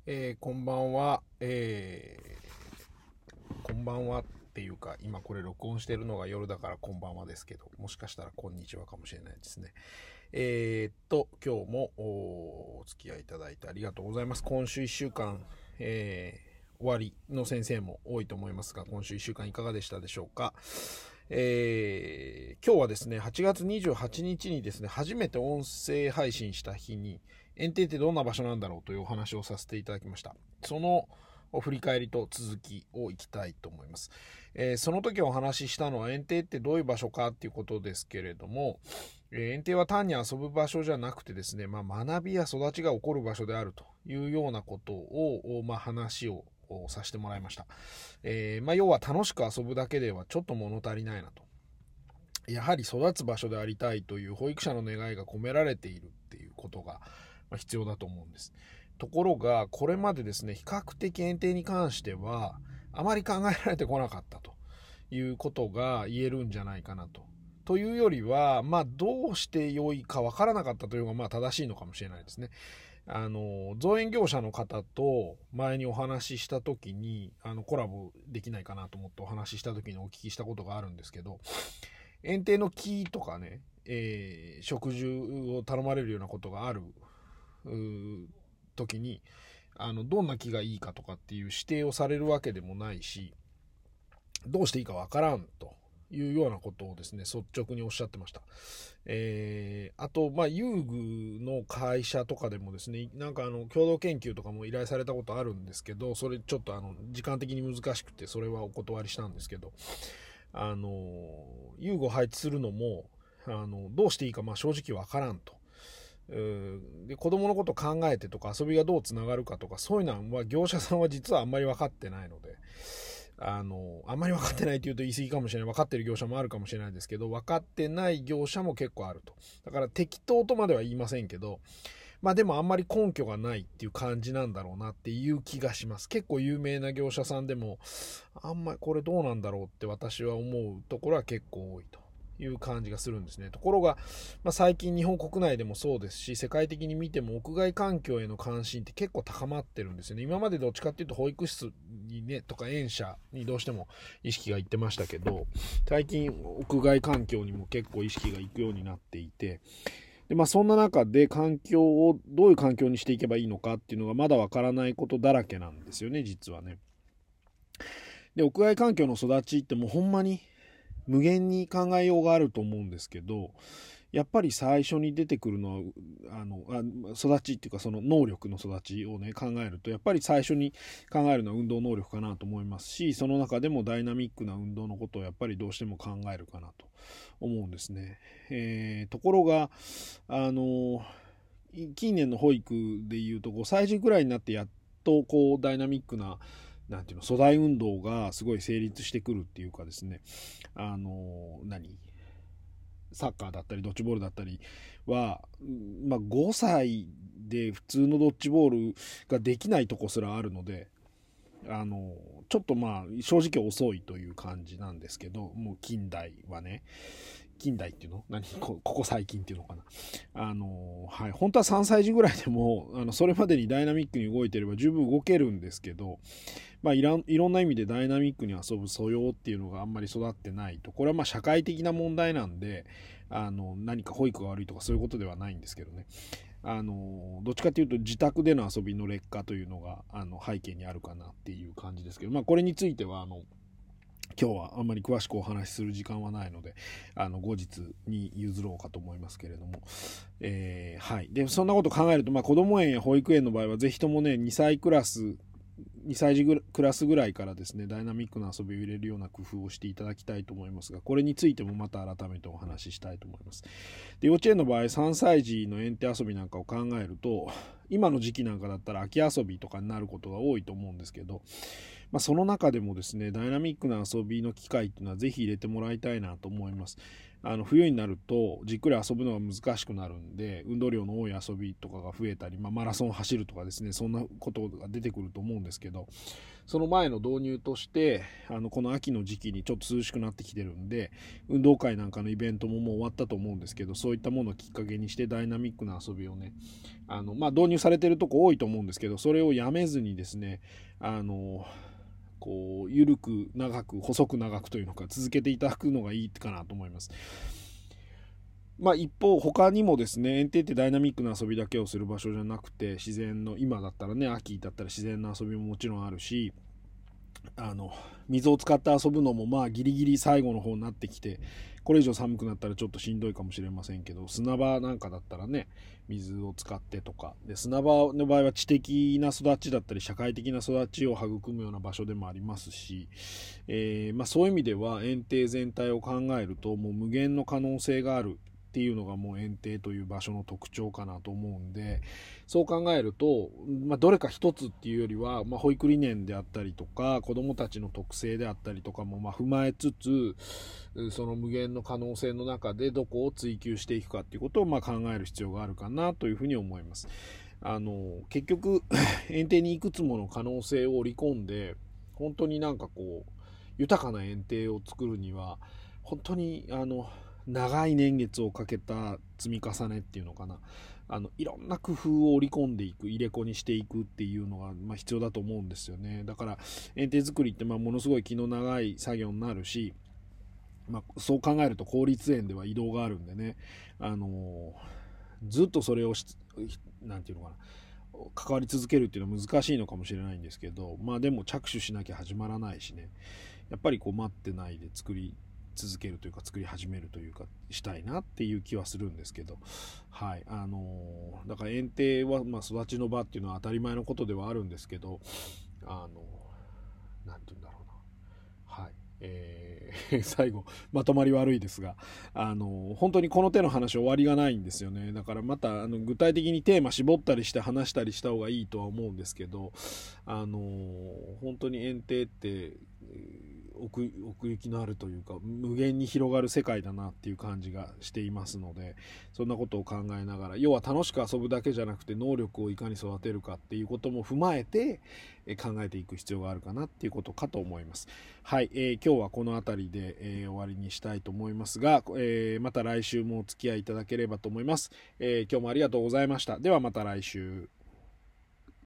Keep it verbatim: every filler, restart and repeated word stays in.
えーこんばんは、えーこんばんはっていうか、今これ録音してるのが夜だからこんばんはですけど、もしかしたらこんにちはかもしれないですね。えーっと、今日もおお付き合いいただいてありがとうございます。今週いっしゅうかん、えー終わりの先生も多いと思いますが、今週いっしゅうかんいかがでしたでしょうか。えー今日はですね、はちがつにじゅうはちにちにですね、初めて音声配信した日に、園庭ってどんな場所なんだろうというお話をさせていただきました。その振り返りと続きをいきたいと思います。えーその時お話ししたのは、園庭ってどういう場所かっていうことですけれども、えー園庭は単に遊ぶ場所じゃなくてですね、まあ、学びや育ちが起こる場所であるというようなことを、まあ、話をさせてもらいました。えーまあ、要は楽しく遊ぶだけではちょっと物足りないなと。やはり育つ場所でありたいという保育者の願いが込められているっていうことが必要だと思うんです。ところがこれまでですね、比較的園庭に関してはあまり考えられてこなかったということが言えるんじゃないかなと。というよりは、まあ、どうして良いかわからなかったというのがまあ正しいのかもしれないですね。あの造園業者の方と前にお話しした時にあのコラボできないかなと思ってお話しした時にお聞きしたことがあるんですけど、園庭の木とかね、えー植樹を頼まれるようなことがある時に、あのどんな木がいいかとかっていう指定をされるわけでもないし、どうしていいかわからんというようなことをですね、率直におっしゃってました。えー、あと、まあ、遊具の会社とかでもですね、なんかあの共同研究とかも依頼されたことあるんですけど、それちょっとあの時間的に難しくて、それはお断りしたんですけど、あの遊具を配置するのもあのどうしていいかまあ正直わからんと。で子供のことを考えてとか遊びがどうつながるかとかそういうのは業者さんは実はあんまり分かってないので、あのあんまり分かってないというと言い過ぎかもしれない、分かってる業者もあるかもしれないですけど、分かってない業者も結構あると。だから適当とまでは言いませんけど、まあでもあんまり根拠がないっていう感じなんだろうなっていう気がします。結構有名な業者さんでもあんまりこれどうなんだろうって私は思うところは結構多いという感じがするんですね。ところが、まあ、最近日本国内でもそうですし、世界的に見ても屋外環境への関心って結構高まってるんですよね。今までどっちかっていうと保育室にねとか園舎にどうしても意識がいってましたけど、最近屋外環境にも結構意識がいくようになっていて、でまあ、そんな中で環境をどういう環境にしていけばいいのかっていうのがまだわからないことだらけなんですよね、実はね。で屋外環境の育ちってもうほんまに無限に考えようがあると思うんですけど、やっぱり最初に出てくるのはあのあ育ちっていうかその能力の育ちをね考えると、やっぱり最初に考えるのは運動能力かなと思いますし、その中でもダイナミックな運動のことをやっぱりどうしても考えるかなと思うんですね。えー、ところがあの近年の保育でいうとごさい児ぐらいになってやっとこうダイナミックななんていうの粗大運動がすごい成立してくるっていうかですね、あの何サッカーだったりドッジボールだったりは、まあ、ごさいで普通のドッジボールができないとこすらあるので、あのちょっとまあ正直遅いという感じなんですけど、もう近代はね、近代っていうの何こここ最近っていうのかな、あのはい本当はさんさい児ぐらいでもあのそれまでにダイナミックに動いてれば十分動けるんですけど、まあ、いろんいろんな意味でダイナミックに遊ぶ素養っていうのがあんまり育ってないと、これはまあ社会的な問題なんで、あの何か保育が悪いとかそういうことではないんですけどね、あのどっちかというと自宅での遊びの劣化というのがあの背景にあるかなっていう感じですけど、まあ、これについてはあの今日はあんまり詳しくお話しする時間はないので、あの後日に譲ろうかと思いますけれども、えーはい、でそんなこと考えると、まあ、子ども園や保育園の場合はぜひともねにさいクラスにさい児クラスぐらいからですねダイナミックな遊びを入れるような工夫をしていただきたいと思いますが、これについてもまた改めてお話ししたいと思います。で幼稚園の場合さんさい児の園庭遊びなんかを考えると、今の時期なんかだったら秋遊びとかになることが多いと思うんですけど、まあ、その中でもですねダイナミックな遊びの機会っていうのはぜひ入れてもらいたいなと思います。あの冬になるとじっくり遊ぶのが難しくなるんで、運動量の多い遊びとかが増えたり、まあ、マラソンを走るとかですね、そんなことが出てくると思うんですけど、 その前の導入としてあのこの秋の時期にちょっと涼しくなってきてるんで、運動会なんかのイベントももう終わったと思うんですけど、そういったものをきっかけにしてダイナミックな遊びをね、あの、まあ、導入されてるとこ多いと思うんですけど、それをやめずにですね、あのこう緩く長く細く長くというのか続けていただくのがいいかなと思います。まあ、一方他にもですね、園庭ってダイナミックな遊びだけをする場所じゃなくて、自然の今だったらね、秋だったら自然な遊びももちろんあるし、あの水を使って遊ぶのもまあギリギリ最後の方になってきて、これ以上寒くなったらちょっとしんどいかもしれませんけど、砂場なんかだったらね、水を使ってとかで、砂場の場合は知的な育ちだったり社会的な育ちを育むような場所でもありますし、えーまあ、そういう意味では園庭全体を考えるともう無限の可能性があるっていうのがもう園庭という場所の特徴かなと思うんで、そう考えると、まあ、どれか一つっていうよりは、まあ、保育理念であったりとか子どもたちの特性であったりとかもまあ踏まえつつ、その無限の可能性の中でどこを追求していくかっていうことをまあ考える必要があるかなというふうに思います。あの結局園庭にいくつもの可能性を織り込んで、本当になんかこう豊かな園庭を作るには本当にあの長い年月をかけた積み重ねっていうのかな、あのいろんな工夫を織り込んでいく、入れ子にしていくっていうのが、まあ、必要だと思うんですよね。だから園庭作りってまあものすごい気の長い作業になるし、まあ、そう考えると公立園では移動があるんでね、あのー、ずっとそれをしなんていうのかな関わり続けるっていうのは難しいのかもしれないんですけど、まあでも着手しなきゃ始まらないしね、やっぱりこう待ってないで作り続けるというか作り始めるというかしたいなっていう気はするんですけど、はい、あのー、だから園庭はまあ育ちの場っていうのは当たり前のことではあるんですけど、あのー、なんていうんだろうな、はい、えー、最後まとまり悪いですが、あの本当にこの手の話終わりがないんですよね。だからまたあの具体的にテーマ絞ったりして話したりした方がいいとは思うんですけど、あの本当に園庭って奥、奥行きのあるというか無限に広がる世界だなっていう感じがしていますので、そんなことを考えながら、要は楽しく遊ぶだけじゃなくて能力をいかに育てるかっていうことも踏まえて考えていく必要があるかなっていうことかと思います。はい、えー、今日はこの辺りで、えー、終わりにしたいと思いますが、えー、また来週もお付き合いいただければと思います。えー、今日もありがとうございました。ではまた来週。